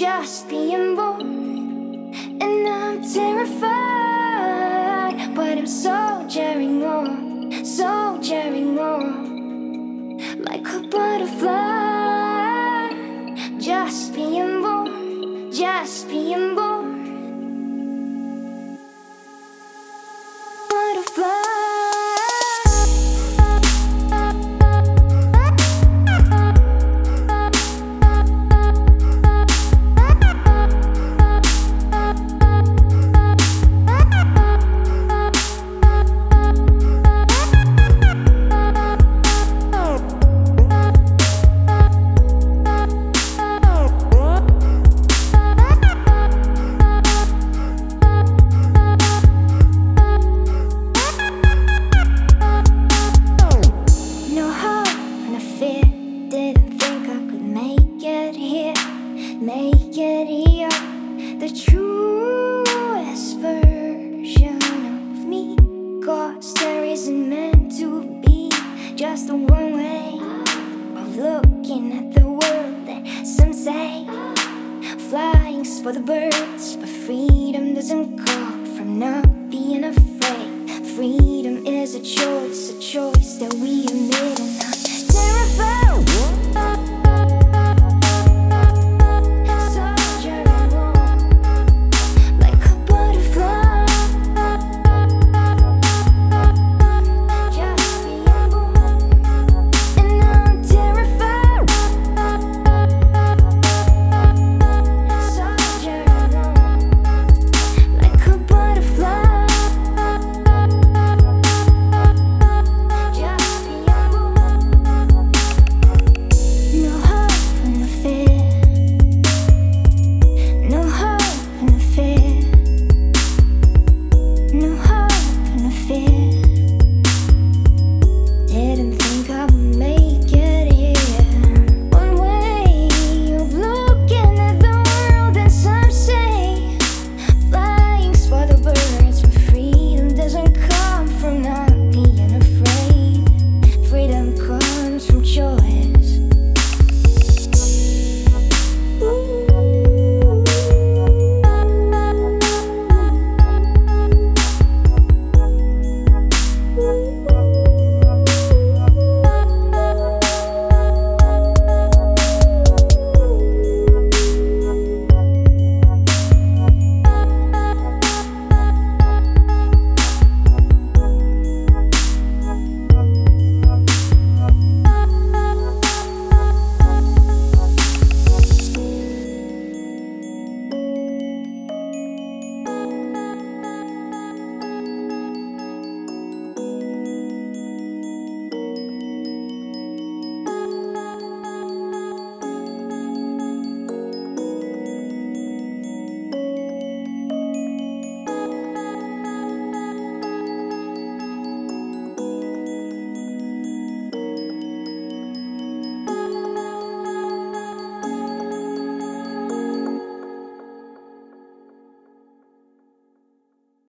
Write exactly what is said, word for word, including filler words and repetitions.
just being born, and I'm terrified, but I'm soldiering on, soldiering on, like a butterfly. Just being born, just being born, butterfly. Didn't think I could make it here, make it here. The truest version of me, 'cause there isn't meant to be just a one way of looking at the world. That some say flying's for the birds, but freedom doesn't come from nothing.